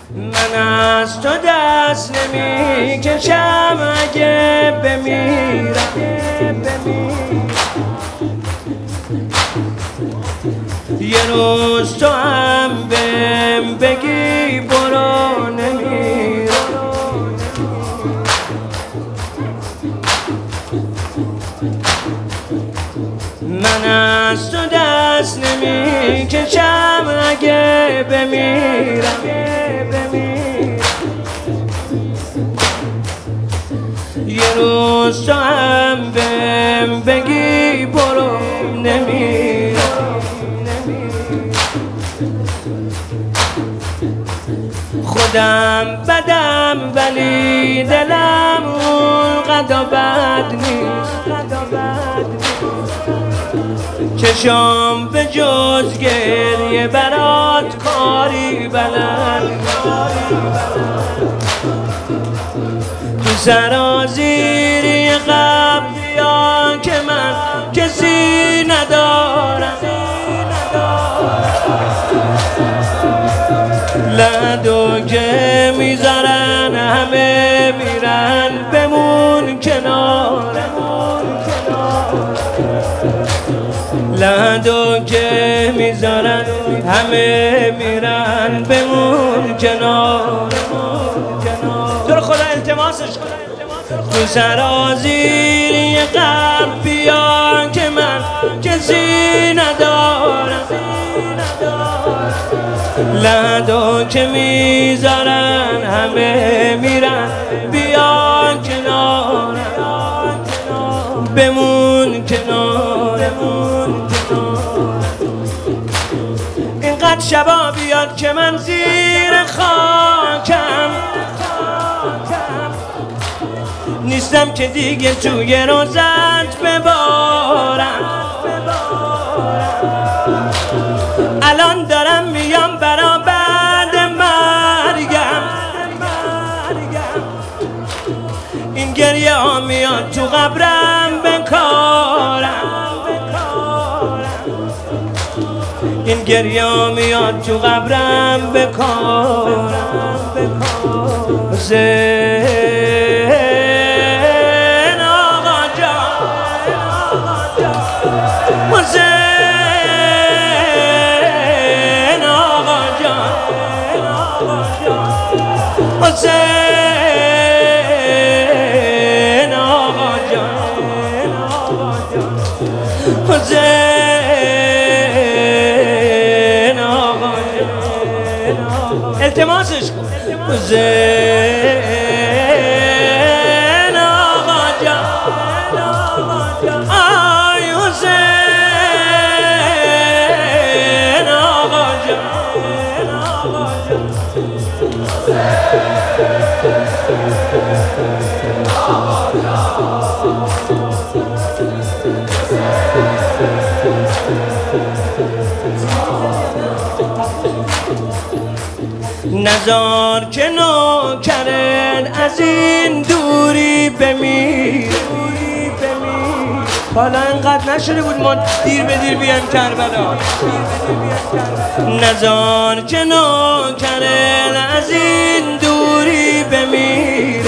من از تو دست نمی کشم اگه بمیرم. یه روز تو هم بهم بگی برو نمیرم. من از تو دست نمی کشم اگه بمیرم. یه روز تو هم بهم بگی برو نمیرم. خودم بدم ولی دلم اونقدر بد نیست. چشام به جز گریه برات کاری بلد. تو سرازیری غم بیا که من کسی ندارم. لدو که میذارن همه میرن بمون کنارم. لدو که میذارن همه میرن بمون کنارم. تو رو خدا التماسش کن. تو سرازیری غم بیا که من کسی ندارم. لدو که میذارن همه میرن بیا کنارم. بمون کنارم. اینقدر شبا بیاد که من زیر خاکم نیستم که دیگه توی روزت ببارم. الان دارم میام برا بعد مرگم. این گریه ها میاد تو قبرم بکارم. این گریه ها میاد تو قبرم بکارم. حسین آقا جان، حسین آقا جان، حسین آقا جان، حسین آقا جان. التماسش کن. حسین آقا جان، آی حسین آقا جان. نزار که نوکرت از این دوری بمیر. حالا انقدر نشده بود ما دیر به دیر بیان کربلا. نزار که نوکرت از این دوری بمیر.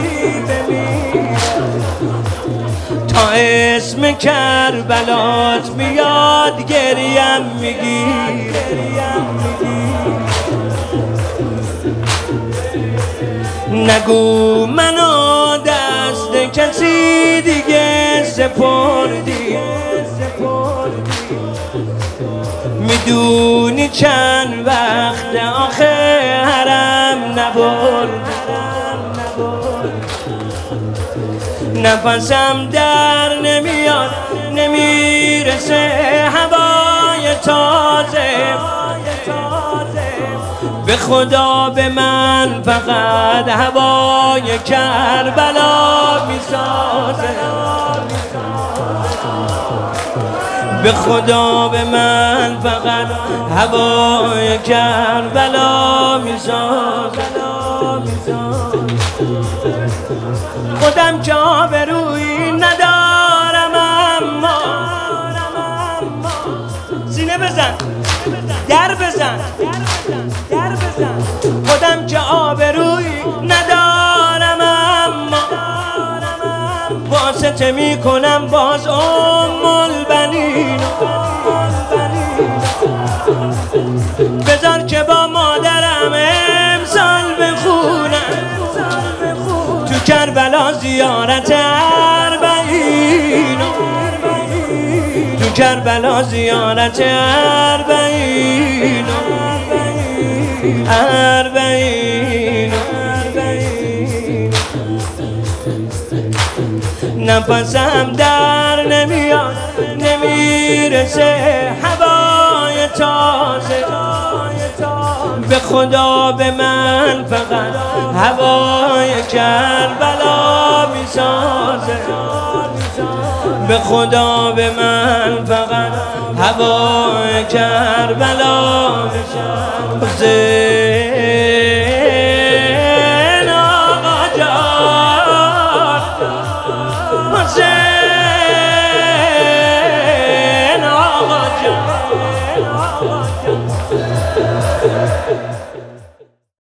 تا اسم کربلات میاد گریم میگیر. نگو منو دست کسی دیگه سپردی. میدونی چند وقت آخه حرم نبرد. نفسم در نمیاد نمیرسه هوای تازه. به خدا به من فقط هوای کربلا میسازه. به خدا به من فقط هوای کربلا میسازه. خودم که آبرویی ندارم اما سینه بزن، در بزن، در بزن. خودم که آبرویی ندارم اما واسطه میکنم باز البنین. بذار که با مادرم امسال بخونم تو کربلا زیارت اربعین، تو کربلا زیارت اربعین، اربعین. نفسم در نمیاد نمیرسه هوای تازه، به خدا به من فقط هوای کربلا میسازه، به خدا به من فقط هوای کربلا میسازه.